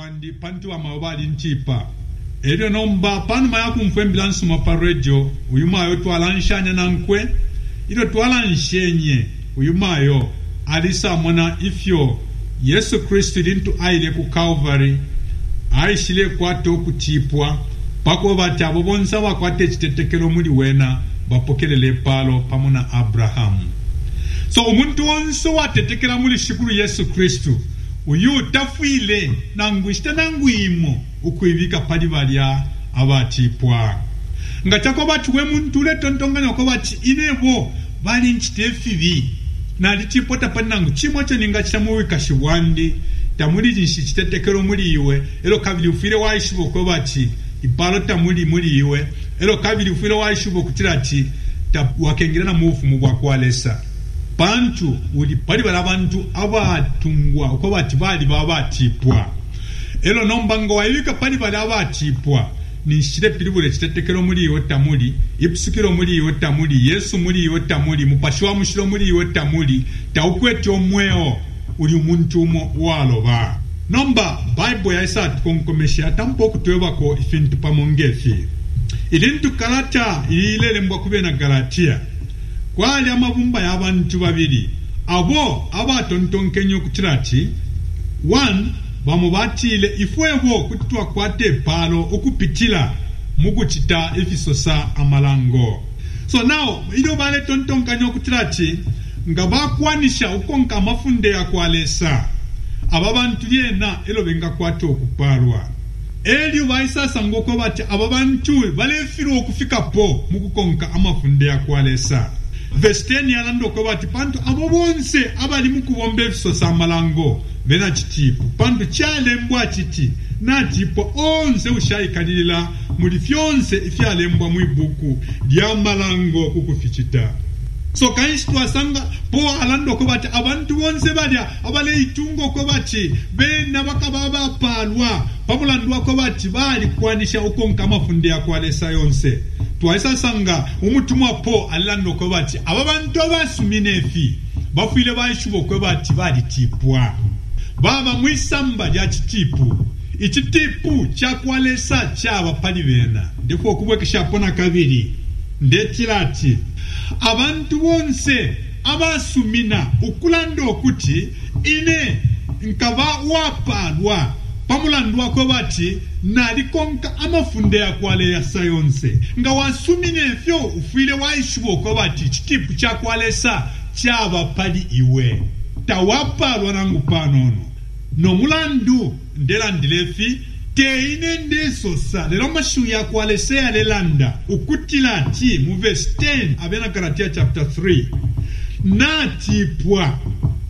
wandi pantu wa mawali ntipa elio nomba panu mayaku mfembilansu maparejo uyumayo twalanshanya nankwe ilo twalanshenye uyumayo alisa mwana ifyo Yesu Kristo lintu aile ku Calvary aishile kwato kutipwa pako bati abo bonsa bakwate kitetekelo muri wena bapokelele palo pamona Abraham. So umuntu wonse watetekela muri shikuru Yesu Kristo uyu tafile nangwishita nangwimo ukuibika pali balya abatipwa ngachako batu we muntu le tontonganya ko bati inebo bali nchitefibi na litipota panangu chimo cyo ninga chamuwika shibwandi tamuli jinshi kitetekelo muri iwe elo kabili ufire waishibo ko bati ipalo tamuli muri iwe elo kabili ufire waishibo kutirati wakengera na mufu mugwa kwalesa bantu uli pali balabantu abatungwa uko bati bali babatipwa elo nombango wayika pali bali abatipwa ni shire pilibule kitetekelo muri yo tamuli ipsikiro muri yo tamuli Yesu muri yo tamuli mupashwa mushiro muri yo tamuli taukwete omweo uli umuntu umo waloba nomba Bible yaisa tukonkomesha tampo kutwebako ifintu pamongefi ilintu kalata ilele mbwa kubena Galatia kwali amabumba y'abantu babiri abo abatontonkenyo kutirati 1 bamubatile ifwebo kutwa kwate palo okupitila mukuchita efisosa amalango. So now ido bale tontonkanyo kutirati ngabakwanisha ukonka mafunde ya kwalesa ababantu yena elo benga kwato okupalwa elio baisasa ngoko bati ababantu balefiro okufika po mukukonka amafunde ya kwalesa. Verse 10 yalando ko bati pantu abo bonse abali mukubombe efisosa amalango bena chitipu pantu chalembwa chiti na tipo onse ushayikalila muri fyonse ifyalembwa mu ibuku lya malango kukufichita. So kanishtu asanga po alando ko bati abantu bonse balya abale itungo ko bati bena bakababa palwa pamulandwa ko bati bali kwanisha ukonka mafunde ya kwalesa yonse. Twaisa sanga umutumwa po alando ko bati ababantu abasuminefi bafile baishubo ko bati bali tipwa baba mwisamba lya chitipu ichitipu chakwalesa chaba pali bena ndiko kubwekesha pona kabiri ndetirati abantu bonse abasumina ukulando okuti ine nkaba wapalwa pamulandwa ko bati nalikonka amafunde ya kwale ya sayonse nga wasumine fyo ufile waishubo ko bati chitipu chakwalesa chaba pali iwe tawapalwa nangu panono no mulandu ndelandilefi teine ndesosa lero mashu ya kwalesea lelanda ukutila ti mu verse 10 abena Galatia chapter 3 natipwa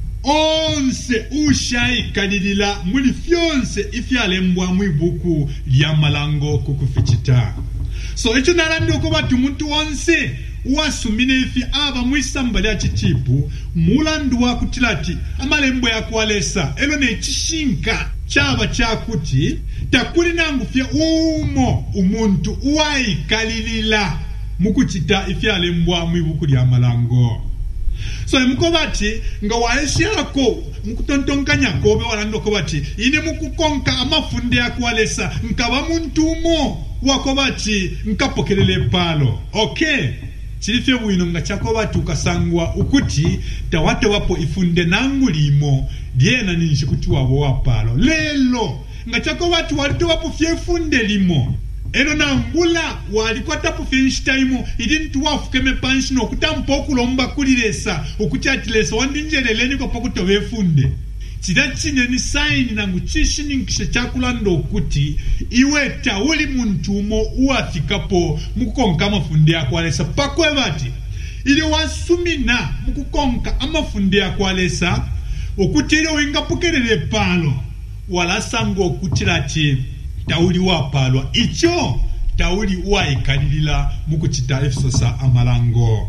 onse ushayikalilila muli fyonse ifyalembwa mu ibuku lya malango kukufichita. So echo nalandi ko bati muntu wonse wasumine ifi aba mwisamba lya chitipu mulandu wa kutilati amalembo ya kwalesa elo ne chishinka chaba chakuti takuli nangu fya umo umuntu uwayikalilila mukuchita ifyalembwa mu ibuku lya malango. So mukobati nga waeshako mukutontonkanya kobe walando kobati ine mukukonka amafunde ya kwalesa nkaba muntu umo wakobati nkapokelele palo. Okay, chilifye bwino nga chakobati ukasangwa ukuti tawate wapo ifunde nangu limo diena ninshi kuti wabo wapalo lelo nga chakobati walito wapo fye funde limo eno na mbula walikwata po finshtaimo idintu wafukeme panshino okutampo okulomba kulilesa okuchatilesa wandinjeleleni kwa pakuto wefunde chida chine ni saini nangu chishini nkishe chakulando okuti iwe tauli muntu umo uafikapo mukukonka amafunde ya kwalesa pakwe bati ili wasumina mukukonka amafunde ya kwalesa okuti ili uingapukelele palo wala sango okutilati tauli wapalwa icho tauli waikalilila mukuchita efisosa amalango.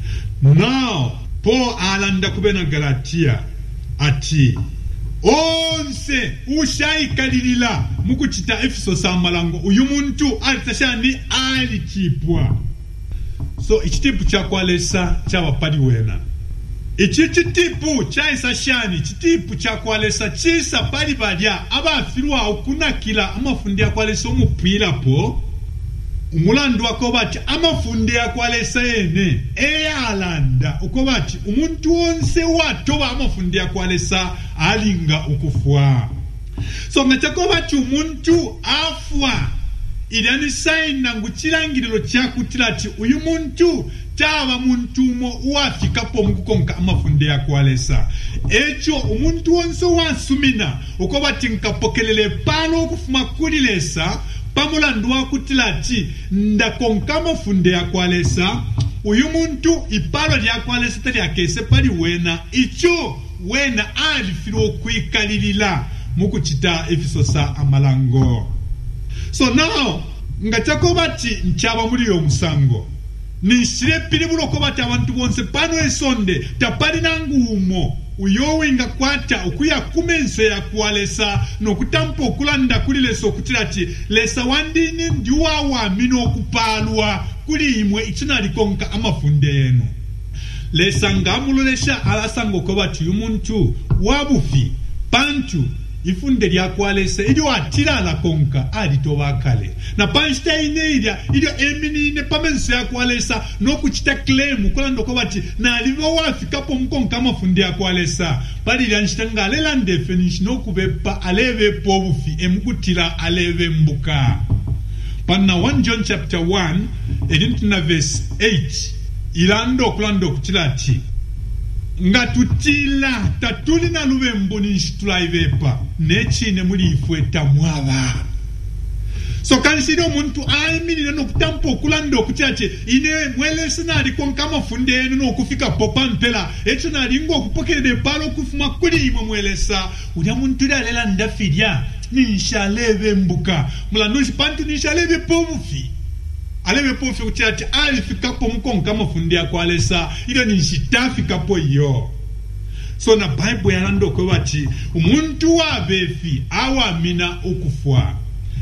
Now Paul alanda kubena Galatia ati onse ushaikalilila mukuchita efisosa amalango uyu muntu alitashani alitipwa. So ichitipu chakwalesa chaba pali wena Ichi chitipu chaisa shani chitipu cha kwalesa chisa pali badya abafirwa okunakila amafundia kwalesa omupira po umulandu wakobati amafundia kwalesa ene eyalanda ukobati umuntu wonse watoba amafundia kwalesa alinga ukufwa. So ngachakobati umuntu afwa idani saina nguchilangirilo chakutilati uyu muntu taba muntu mo uafikapo mukukonka amafundia kwalesa echo umuntu wonse wasumina ukobati nkapokelele pano okufuma kulilesa pamulandu wakutilati ndakonka amafundia kwalesa uyu muntu ipalo lya kwalesa tali akese pali wena icho wena alifiro kwikalilila mukuchita efisosa amalango. So now ngachakobati nchaba muri yo musango nishire pili bulokobati abantu bonse pano esonde tapali nangumo uyowenga kwata okuya kumense ya kwalesa nokutampo okulanda kuli lesa okutirati lesa wandini ndiwawa mino okupalwa kuli imwe ichinaalikonka amafunde yenu lesa ngamulolesha alasango kobati umuntu wabufi pantu ifunde lya kwalesa ilio atila la konka alitoba kale na pansteine ilio eminine pamense ya kwalesa no kuchita claim kulando kobati na alivo wafikapo mkonka amafunde ya kwalesa pali lyanshitanga alela definition no kubepa aleve pobufi emukutila aleve mbuka panna 1 John chapter 1 edintuna verse 8 ilando kulando kutilati nga tutila tatuli na lubembo nishitula ivepa nechine muli ifweta mwaba. So kansiri omuntu ayimirira nokutampo okulanda okutyache ine mwelesi nali konka amafunde enu nokufika popa mpela echo nali ngo okupokerere palo okufuma kuli imwe mwelesa ulya muntu alela ndafirya nishaleve mbuka mulando sipantu nishaleve pobufi aleve pofi kutyache alifikapo mkonka amafunde ya kwalesa ilo nishitafikapo iyo. So na Bible yalando kwebati umuntu wabefi awamina okufwa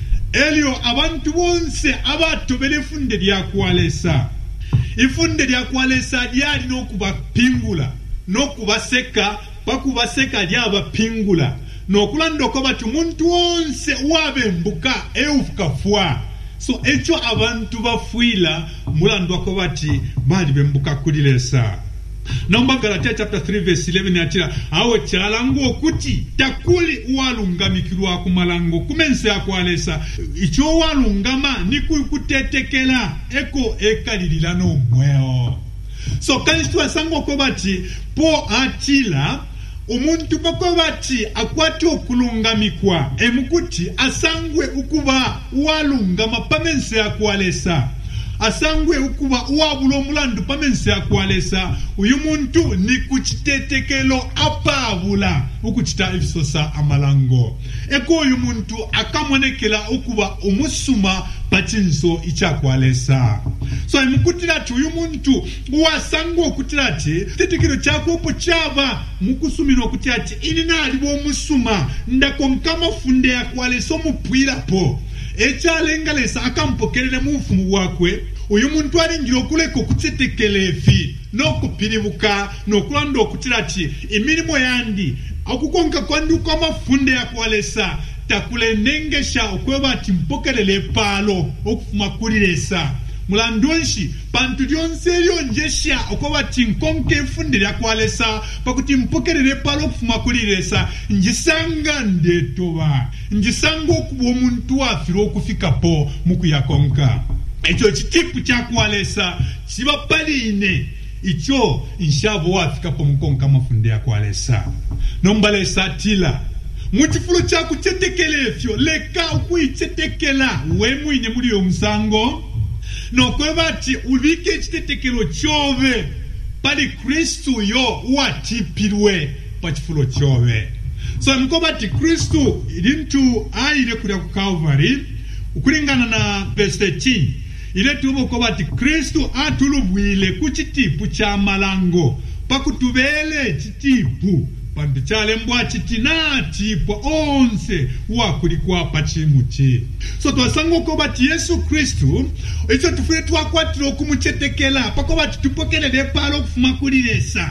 elio abantu bonse abatobele funde lya kwalesa ifunde lya kwalesa lyali nokubapingula nokubaseka bakubaseka lyabapingula nokulando kwebati umuntu wonse wabembuka eufukafwa. So echo abantu bafuila mulando kwebati bali bembuka kulilesa. Nomba Galatia chapter 3 verse 11 yatira awo chalango okuti takuli walungamikirwa kumalango kumense akwalesa icho walungama nikutetekela eko ekalilila no mweo. So kanishtu asango kwebati po atila umuntu bakobati akwati okulungamikwa emukuti asangwe ukuba walungama pamense akwalesa asangwe ukuba uwabulo mulandu pamense akwalesa uyu muntu ni kuchitetekelo apabula ukuchita efisosa amalango eko uyu muntu akamonekela ukuba umusuma pachinso ichakwalesa. So imukutirati uyu muntu wasangwe okutirati tetekelo chako po chaba mukusumino okutirati ini nalibo umusuma ndakonkama funde yakwalesa omupwira po echalengalesa akampokelele mufumu wakwe uyu muntu alingira okuleka okutetekelefi nokupiribuka nokulanda okutirati emirimo yandi akukonka kwanduka amafunde yakwalesa takulenengesha okwebati mpokelele palo okufuma kulilesa mulandonshi pantu lyonse lyonjesha okwebati nkonke efunde yakwalesa pakuti mpokelele palo okufuma kulilesa njisanga ndetoba njisanga okuba omuntu wafira okufikapo mukuyakonka echo chitipu chakwalesa chiba paline icho inshabo wafikapo mukonka amafunde yakwalesa nombalesa tila muchifulo chaku chetekelefyo leka ukuichetekela wemwine muri yo musango nokwebati ulike chitetekelo chove pali Kristu yo watipirwe pachifulo chove. So mkobati Kristu ilintu aile kulia ku Calvary ukulingana na verse 13 ile tubo kobati Kristu atulubwile kuchitipu cha malango pakutubele chitipu pandu chale mbwa chitinati po onse wakulikwa pachimuchi. So twasango kobati Yesu Kristu icho tufure twakwatiro kumuchetekela pakobati tupokelele palo kufuma kulilesa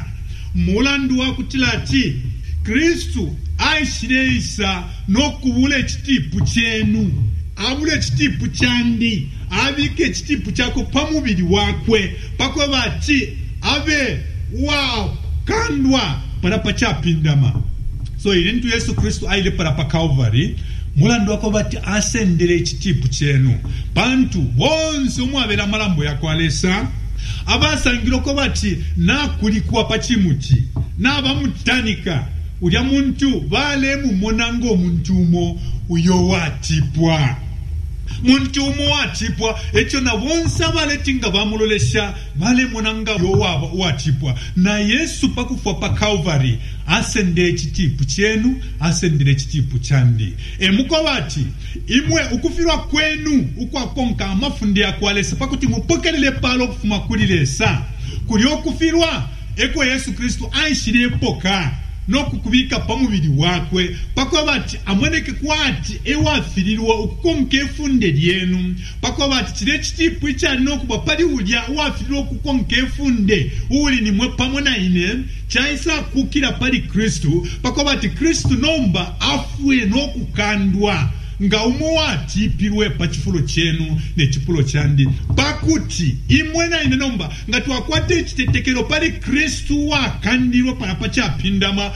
mulandu wa kutilati Kristu aishireisa nokubula ekitipu kyenu abula ekitipu kyandi abike ekitipu kyako pamubiri wakwe pakwe bati abe wa kandwa para pachapindama. So ilintu Yesu Kristu aile para pa Calvary mulandu wako bati asendere ekitipu kyenu bantu bonse omwabera malambo yakwalesa abasangiro ko bati nakulikuwa pachimuti nabamutanika ulya muntu bale mumonanga omuntumo uyo watipwa muntu watipwa ekyo na bonsa baletinga bamulolesha bale monanga yo waba watipwa na Yesu pakufa pa Calvary asende ekitipu kyenu asendere ekitipu kyandi emuko bati imwe ukufirwa kwenu ukwakonka amafundi akwalesa pakuti mupokelele palo okufuma kulilesa kuli okufirwa eko Yesu Kristu aishire epoka nokukubika pamubiri wakwe pakwa bati amweneke kwati ewafirirwa okukonka efunde lyenu pakwa bati kire ekitipu ikyali nokuba pali ulya wafirirwa okukonka efunde uli nimwe pamwe naine kyaisa kukira pali Kristu pakwa bati Kristu nomba afwe nokukandwa nga umuwatipirwe pachifulo kyenu nechifulo kyandi pakuti imwe naine nomba nga twakwate ekitetekero pali Kristu wakandirwe para pachapindama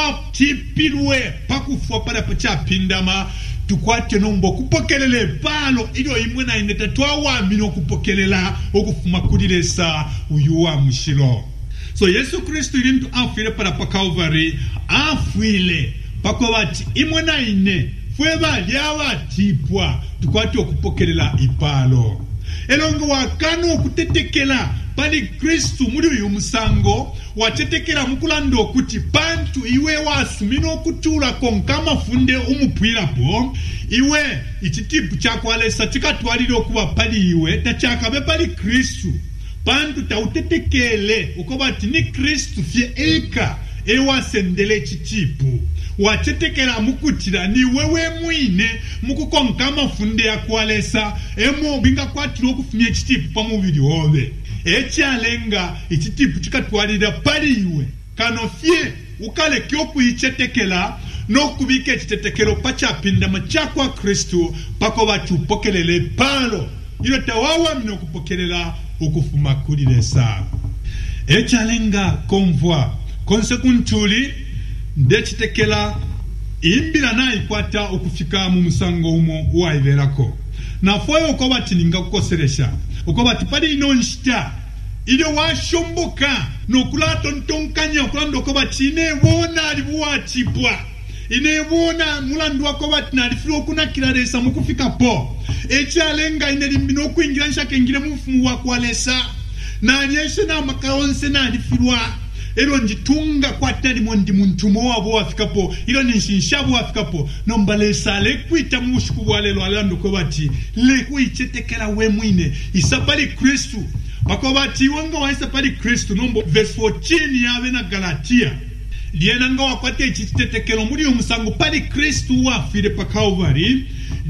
watipirwe pakufwa para pachapindama tukwate nomba okupokelele palo ilyo imwe naine tatwawamina okupokelela okufuma kulilesa uyu wa mushiro. So Yesu Kristu ilintu afile para pa Calvary afwile pakwa bati imwe naine fweba lyawatipwa tukwati okupokelela ipalo elongo wakano okutetekela pali Kristu muri uyu musango watetekela mukulanda okuti bantu iwe wasumina okutula konka amafunde umupwirapo iwe ekitipu kyakwalesa kikatwalire okuba pali iwe takyakabe pali Kristu bantu tautetekele ukobati ni Kristu fye eka ewasendele ekitipu wachetekela mukutira ni wewe mwine mukukonka amafunde yakwalesa emo binga kwatira okufumya ekitipu pamubiri obe ekyalenga ekitipu kikatwalira pali iwe kano fye ukaleke okuyichetekela n'okubika ekitetekero pakyapindama kyakwa Kristu pako bakyupokelele palo ilo tawawamina okupokelela okufuma kulilesa ekyalenga konvwa konsekuntuli ndechitekela imbira naikwata okufika mu musango umo waiverako nafoyo okobati ninga kukoseresha okobati pali ino nshita ile washomboka nokulato ntonkanya okulanda okobati inebona alibuwatipwa inebona mulandu wakobati nalifiro okunakiraresa mukufika po ekyalenga inelimbino okuingira nshakengire mufumu wakwalesa nanyeshe namakaonse nalifirwa ero njitunga kwatali mondi muntumo wabo wafikapo ilo nishinshabo wafikapo nombalesa lekwita mushuku bwalelo alando ko bati lekwichetekela we mwine isapali Kristu bako bati wanga waisa pali Kristu nombo verse 14 yawe na Galatia liena nga wakwate ekitetekelo muri omusango pali Kristu wafire pa Calvary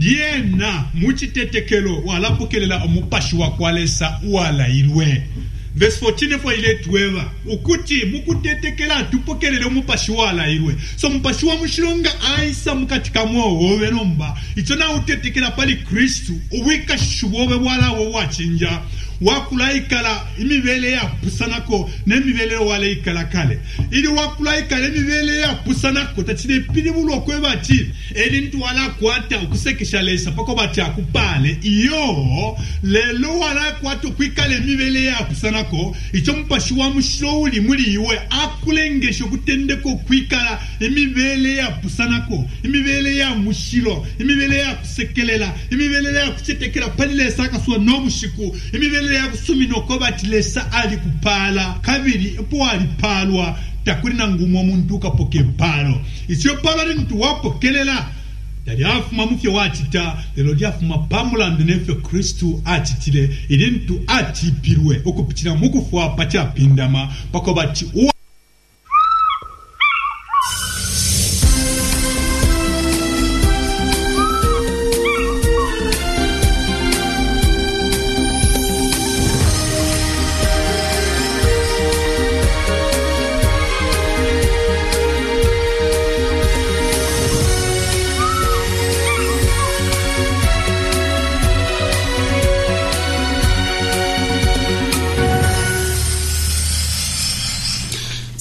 liena muchitetekelo walapokelela omupashi wakwalesa walairwe. Verse 14 for ile tuweva ukuti mukutetekela tupokelele mupashi wala irwe so mupashi wa mushironga aisa mukatika mwo wowe nomba ichona utetekela pali Kristu uwika shubobe wala wo wachinja wakulaikala imibele ya pusanako nemibele wale ikala kale ili wakulaikala imibele ya pusanako tachide pilibulo kwebati elintu wala kwata ukusekesha lesa pako bati akupale iyo lelo wala kwata kwikale imibele ya pusanako icho mpashi wa mushowuli muri iwe akulengesho kutendeko kwikala imibele ya pusanako imibele ya mushiro imibele ya kusekelela imibele ya kuchetekela pali lesa kaswa no mushiku imibele ya kusumino kobati lesa ali kupala kabiri epo ali palwa takuri na ngumu omuntu kapoke palo isyo palo rintu wapokelela yali afuma mufyo watita lelo lyafuma pamulando nefyo Kristu atitile ilintu atipirwe okupitira mukufu apatya pindama pakobati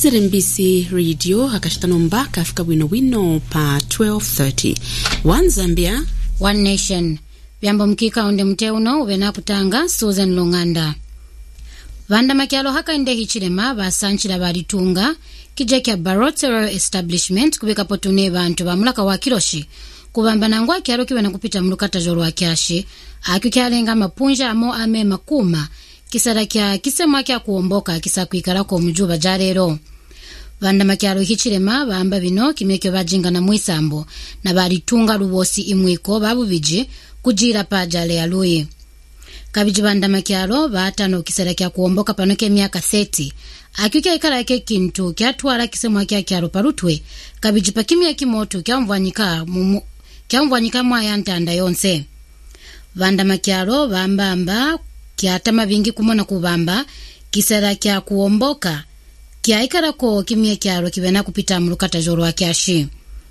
SRNBC Radio hakashitano mbaka afika wino pa 12:30. One Zambia, One Nation. Vyambo mkika onde mteuno uvena kutanga Susan Longanda. Vanda makialo haka inde hichirema basanchira baritunga kija kya Barotse Royal Establishment kubeka potune bantu bamulaka wa Kiroshi kubamba nangwa kyaro kiwe na kupita mulukata joro wa kyashi akukyalenga mapunja amo ame makuma kisara kya kisema kya kuomboka kisa kuikara ko mujuba jarero. Vanda makialo hichirema bamba bino kimekyo bajinga na mwisambo na baritunga rubosi imwiko babubiji kujira pa jale ya lui. Kabiji banda makialo batano kisara kya kuomboka panoke miaka 30 akiukia ikara yake kintu kya tuwala kisemwa kya kyaro parutwe kabiji pakimia kimoto kya mvwanyika mwaya ntanda yonse. Vanda makialo bamba kya tama vingi kumona kubamba kisara kya kuomboka kya ikara ko kimia kyaro kibena kupita mulukata joro wa kyashi.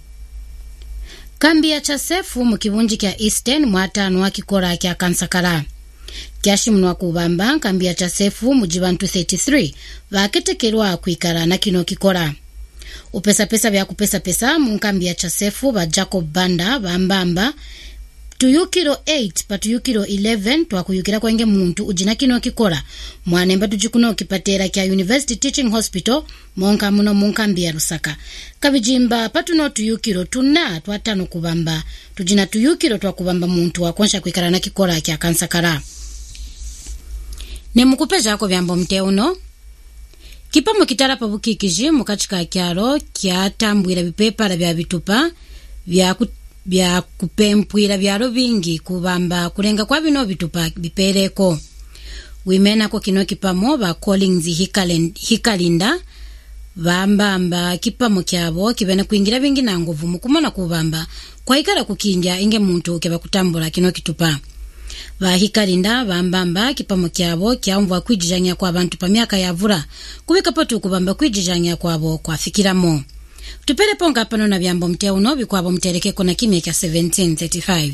Kambi ya chasefu mukibunji kya Eastern mwatano wa kikora kya Kansakara. Kyashi mnwa kubamba kambi ya chasefu mujibantu 33 vaketekerwa kuikara na kino kikora. Upesa vya kupesa munkambi ya chasefu ba Jacob Banda bambamba tuyukiro 8 pa tuyukiro 11 twakuyukira kwenge muntu ujina kino kikora mwanemba tujikuno kipatera kya University Teaching Hospital monka muno munkambi ya Lusaka. Kabijimba patuno tuyukiro tuna twatano kubamba tujina tuyukiro twakubamba muntu wakonsha kuikara na kikora kya Kansakara. Nemukupeja ako vyambo mteuno kipamo kitara pabukikiji mukachika kyaro kya tambwira bipepara bya bitupa bya kupempwira byaro vingi kubamba kulenga kwa bino bitupa bipereko. Wimena ko kino kipamo ba Collins Hikalinda bamba kipamo kyabo kibena kuingira vingi na nguvu mukumona kubamba kwa ikara kukinja inge muntu keba kutambula kino kitupa. Ba Hikalinda bamba kipamo kyabo kyamvwa kwijijanya kwa bantu pa miaka yavura kubika potu kubamba kwijijanya kwabo kwa fikiramo. Tupele ponga pano na vyambo mteuno bikwabo mtereke kona kimya kya 1735.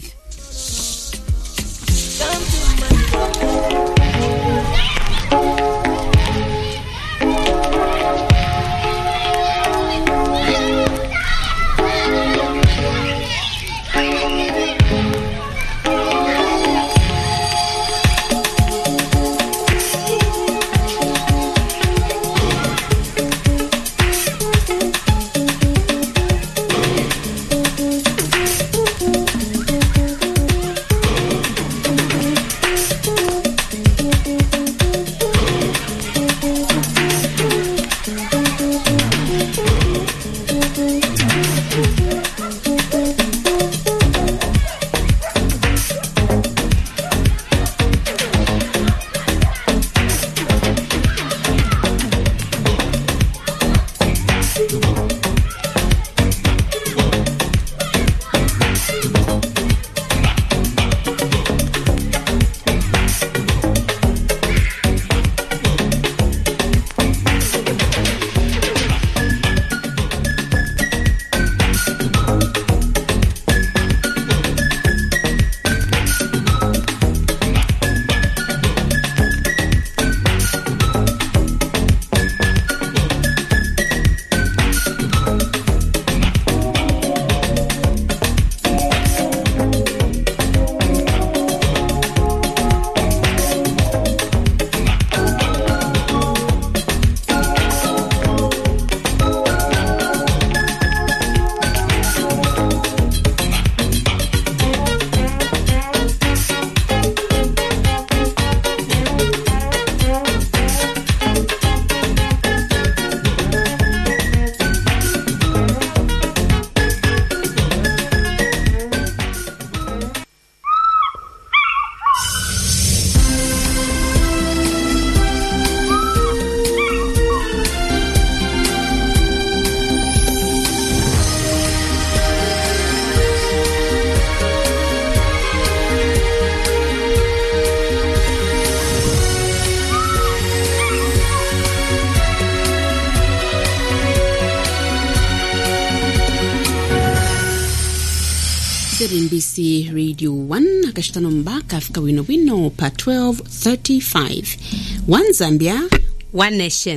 SRNBC Radio 1 akashitano mbaka afika wino pa 12:35. One Zambia, One Nation.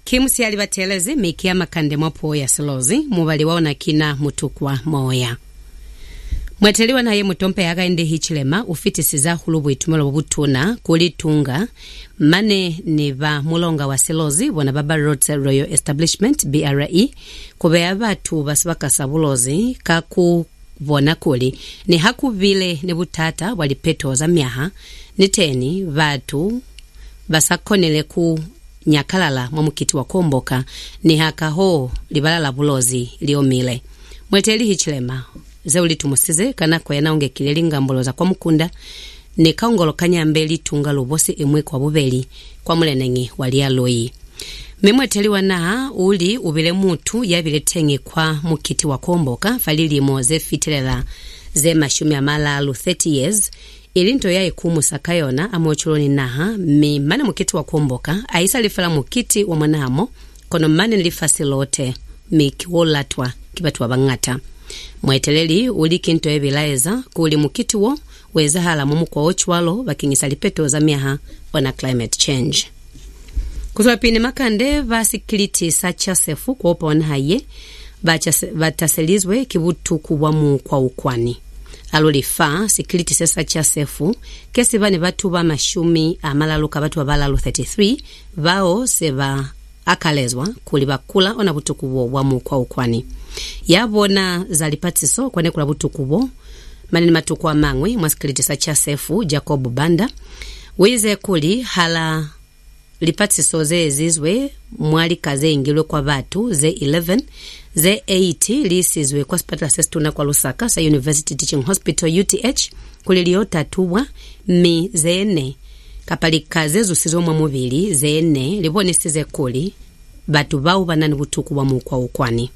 kimusi alibatelezi mikia makande mwapo ya Silozi mubali waona kina mutukwa moya. Mweteliwa na ye mutompe yaga ende hichilema ufitisiza hulubu itumelo butuna kulitunga mane niva mulonga wa Silozi wana Baba Roads Royal Establishment BRE kubea batu basibaka sabulozi kaku vona kuli ni haku vile ni butata walipeto za miaha niteni vatu basakonele ku nyakalala mwamukiti wa komboka ni haka ho libalala bulozi liomile. Mweteli hichilema zeuli tumusize kana kwa yanaonge kileli ngamboloza kwa mukunda ni kaungolo kanyambeli tunga lubosi imwe kwa bubeli kwa mulenengi walia loi. Memweteliwa na uli ubile mutu yabile tengi kwa mukiti wa komboka falili moze fitilela ze mashumi amalalu 30 years ilinto ya ikumu sakayona amochuloni naha mi mana mukiti wa komboka aisa lifala mukiti wa manamo kono mane lifasilote mi kiwolatwa kibatuwa bangata. Mweteleli uli kinto ebilaeza kuli mukiti wo weza hala mumu kwa ochwalo bakingisa lipeto za miaha ona climate change. Kutwapine makande vasikiliti sacha sefu kwa opa wanahaye bataselizwe kibutu kuwamu kwa ukwani. Alolifa sikiliti sacha sefu kesi bani batu ba mashumi amalaluka batu wa balalu 33 vao seba akalezwa kulibakula ona butukubo wamu kwa ukwani. Yabona zalipatiso kwane kula butukubo manini matukwa mangwe mwasikiliti sacha sefu Jacob Banda weze kuli hala lipatiso ze zizwe mwali kaze ingilwe kwa batu ze 11 ze 80 lisizwe kwa hospital sestuna kwa Lusaka sa University Teaching Hospital UTH kuliliota tuwa mi ze 4 kapali kaze zusizo mwa mubili ze 4 liboni size kuli batu bau banani butuku wa mukwa ukwani.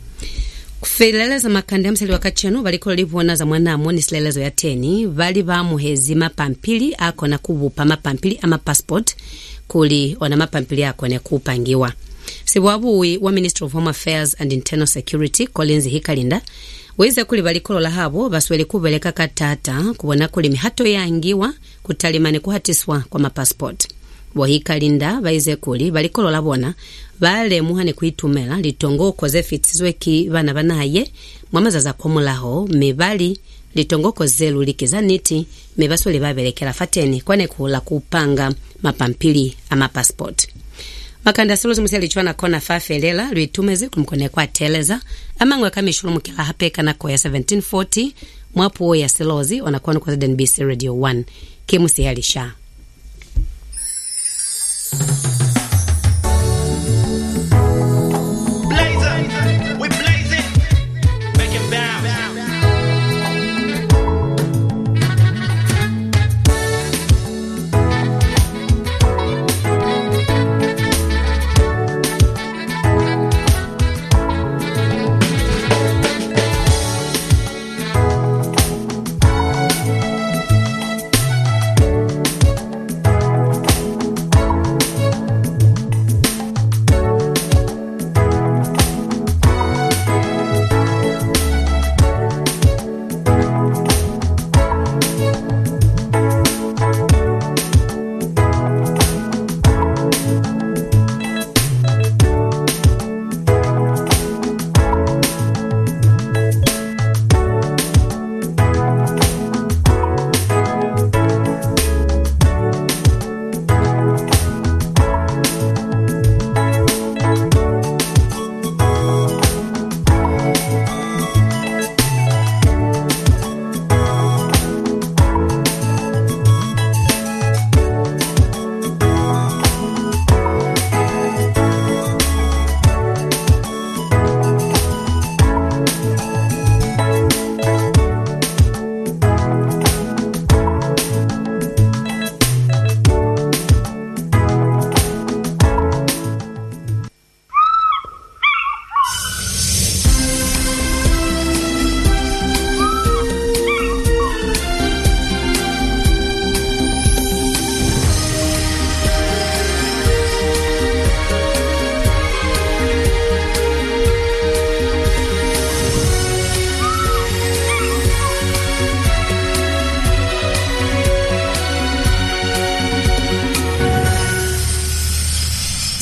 Kufileleza makande msali wakachano balikolo libona za mwana amoni silelezo ya 10 vali ba muhezi mapampili ako na kubupa mapampili ama passport kuli ona mapampili yako ne kupangiwa. Sibuabuwi wa Minister of Home Affairs and Internal Security Collins Hikalinda weze kuli balikolo la habo baswele kubeleka katata kubona kuli mihato yangiwa kutalimane kuhatiswa kwa mapassport. Hikalinda baize kuli balikolo labona bale muhane kuitumela litongo koze fitsizwe ki bana banaye mwamazaza kwa mulaho mebali litongoko zelu likizaniti mebaswele babelekela fateni kwane kula kupanga mapampili ama passport. Makanda Silozi museli chwana kona fafelela luitumeze kumkone kwa teleza amangwe kamishulu mkila hapeka na kwa ya 1740 mwapu ya Silozi wanakuwa kwa NBC Radio 1 kimusi halisha.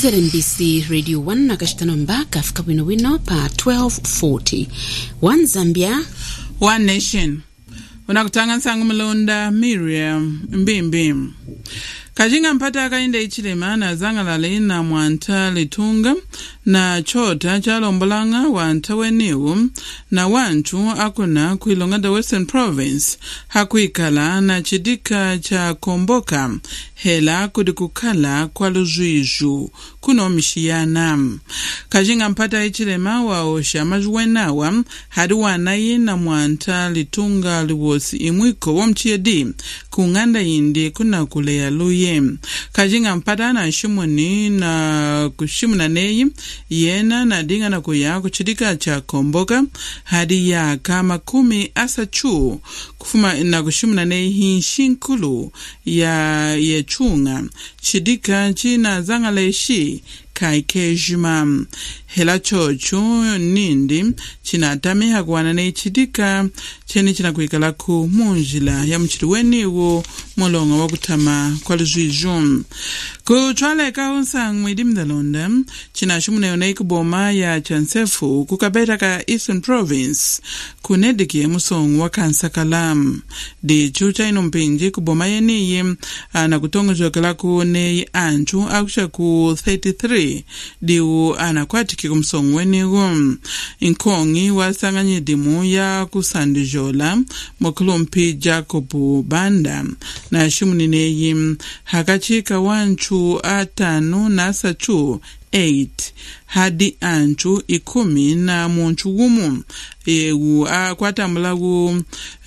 ZNBC Radio 1 akashitano mbaka afika wino pa 12:40. One Zambia, One Nation. Unakutanga nsangu Mlonda Miriam Mbimbi. Kajinga mpata akainde ichilema na zangalale na mwanta litunga na chota chalombolanga wanta weniwu na wanchu akuna kuilonga the Western Province hakuikala na chidika cha komboka hela kudikukala kwa luzuiju kuno mishiyana. Kajinga mpata ichilema waosha majuwenawa hadi wanayi na mwanta litunga liwosi imwiko wamchiedi kunganda indi kuna kulea luye. Kajinga mpata na shimuni na kushimuna neyi yena na dinga na kuya kuchidika cha komboka hadi ya kama 10 asachu kufuma na kushimuna neyi hinshinkulu ya yechunga chidika china zangaleshi kaikejima hela chochu nindi chinatame hakuwana na ichidika cheni china kuikala ku munjila ya mchiriweni wo molonga wakutama kwa luzuiju kuchwale kaunsa mwidi mdalonda china shumune yonei kuboma ya chansefu kukabeta ka Eastern Province kunediki musongu wa kansakalam di chucha inompinji kuboma yeniye na kutonga jokela ku nei anchu akusha ku 33 diu anakwatiki kumsongu wenigu inkongi wasanganyidimu ya kusandijola mokulumpi Jacobu Banda na shimunineyi hakachika wanchu 5 na sachu 8 hadi anchu 10 na munchu gumu kwatambula gu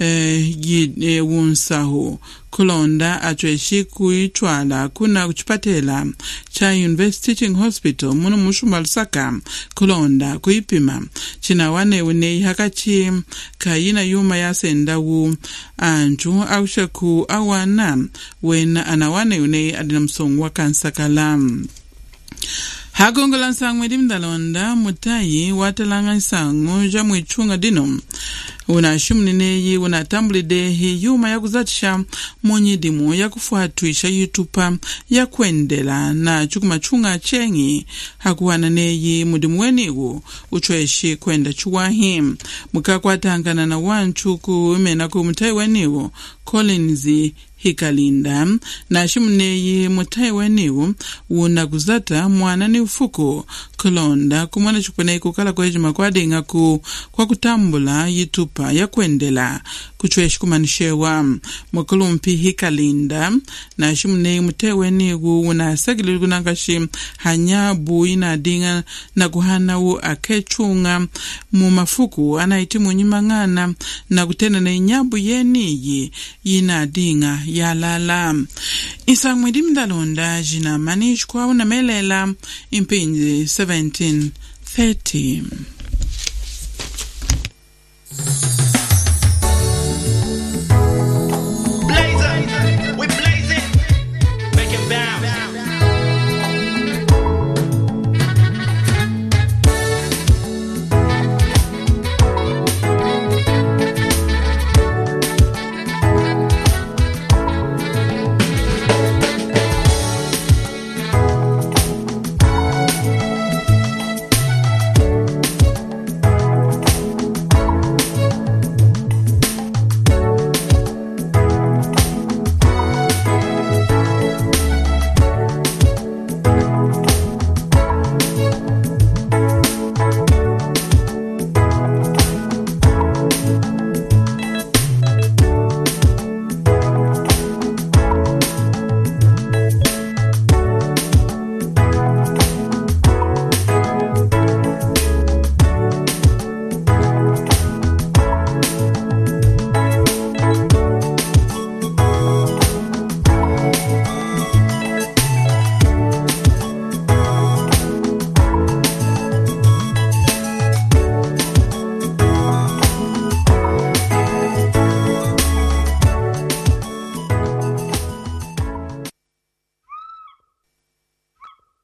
wunsahu kulonda achweshi kuichwala kuna kuchipatela cha University Teaching Hospital munu mushumba Lusaka kulonda kuipima china wane unei hakachi kayina yuma ya sendawu anchu akushaku awana wena anawane unei adina msongu wa kansakalam. Hagongola nsangwe di mdalonda mutayi watalanga nsangu jamu ichunga dino. Unashimnineyi unatambulide hi yuma ya kuzatisha monyidimu ya kufuatuisha yutupa ya kwendela na chukumachunga chengi hakuwana neyi mudimu wenigu uchweshi kwenda chuwahi. Mukakwatangana na wanchu kuimena kumutayi wenigu Collins Hikalinda na shimuneyi mutai weniwu unakuzata mwana ni ufuku kulonda kumwana chukune kukala kwa hijima kwa denga kwa kutambula yitupa ya kwendela kuchweshi kumanishewa mwakulumpi Hikalinda na shimuneyi mutai weniwu unasagili kunangashi hanyabu inadinga na kuhana u akechunga mumafuku anaitimu nyimangana na kutena na inyabu yeniyi inadinga ya lala. Isa mwidi mdalonda jina manish kwa unamelela impinzi 1730.